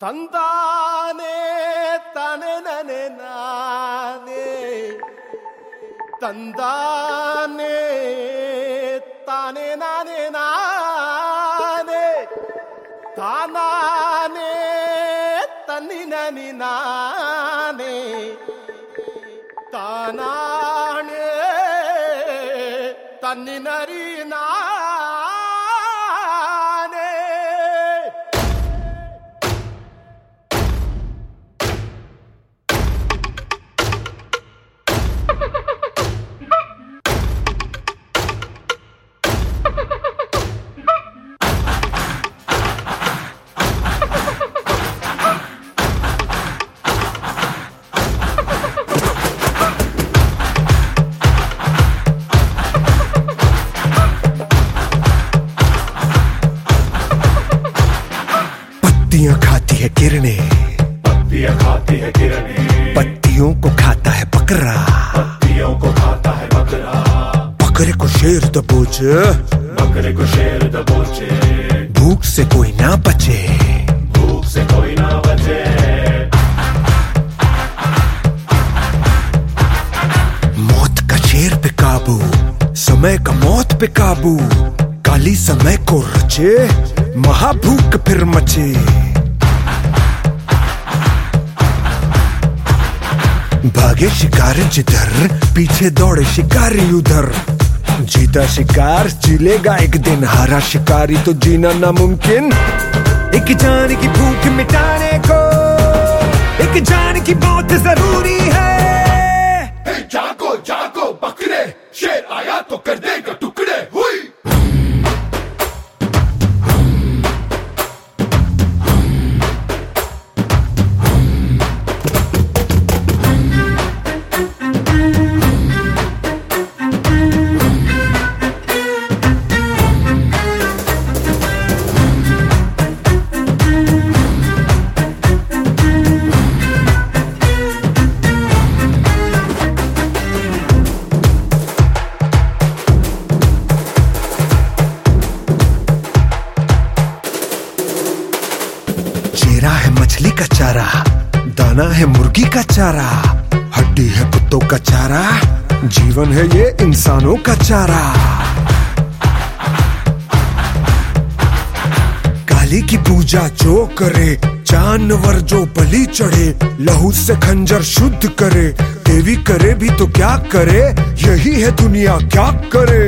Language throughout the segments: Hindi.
ತಂದಾನೆ ತಾನೆ ನನೆ ನಾನೆ ತಂದಾನೆ ತಾನೆ ನಾನೆ ನಾನೆ ತಾನಾನೆ ತನ್ನಿ ನನಿ ನಾನೆ ತಾನಾನೆ ತನ್ನಿ ನರಿ ನಾನೆ. पत्तियां खाती है किरणें, पत्तियां खाती है किरणें, पत्तियों को खाता है बकरा, पत्तियों को खाता है बकरा, बकरे को शेर दबोचे, बकरे को शेर दबोचे, भूख से कोई ना बचे, भूख से कोई ना बचे। मौत का शेर पे काबू, समय का मौत पे काबू, काली समय को रचे, महाभूख फिर मचे। भागे शिकारी जिधर, पीछे दौड़े शिकारी उधर, जीता शिकार जिलेगा एक दिन, हारा शिकारी तो जीना नामुमकिन। एक जान की भूख मिटाने को एक जान की मौत जरूरी है। जागो जागो बकरे, शेर आया तो कर देगा टुकड़े। हुई चेहरा है मछली का चारा, दाना है मुर्गी का चारा, हड्डी है कुत्तों का चारा, जीवन है ये इंसानों का चारा। काली की पूजा जो करे, जानवर जो बलि चढ़े, लहू से खंजर शुद्ध करे, देवी करे भी तो क्या करे, यही है दुनिया क्या करे।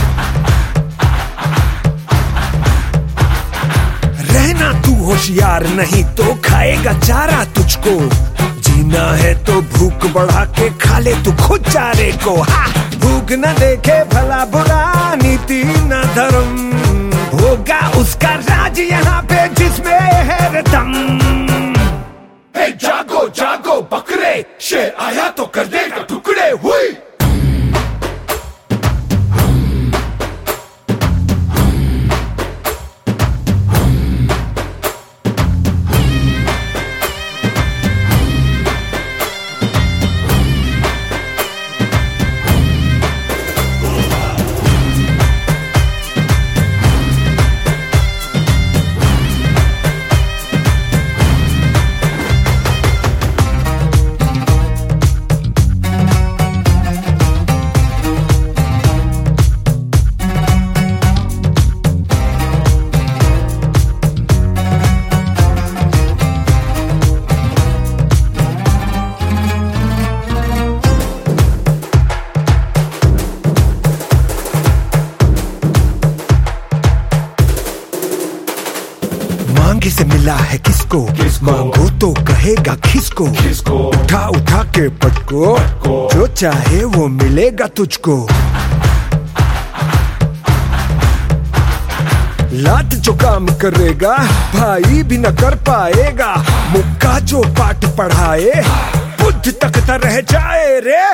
रहना तू होशियार, नहीं तो खाएगा चारा तुझको, जीना है तो भूख बढ़ा के खा ले तू खुद चारे को। भूख न देखे भला बुरा, नीति न धर्म, होगा उसका राज यहाँ पे जिसमें है दम। जागो जागो बकरे, शेर आया तो कर देगा टुकड़े। हुई मांगे से मिला है किसको, मांगो तो कहेगा किसको, उठा उठा के पटको, जो चाहे वो मिलेगा तुझको। लात जो काम करेगा भाई भी न कर पाएगा, मुक्का जो पाठ पढ़ाए बुद्ध तकता रह जाए रे।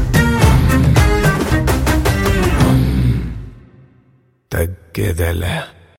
تجدله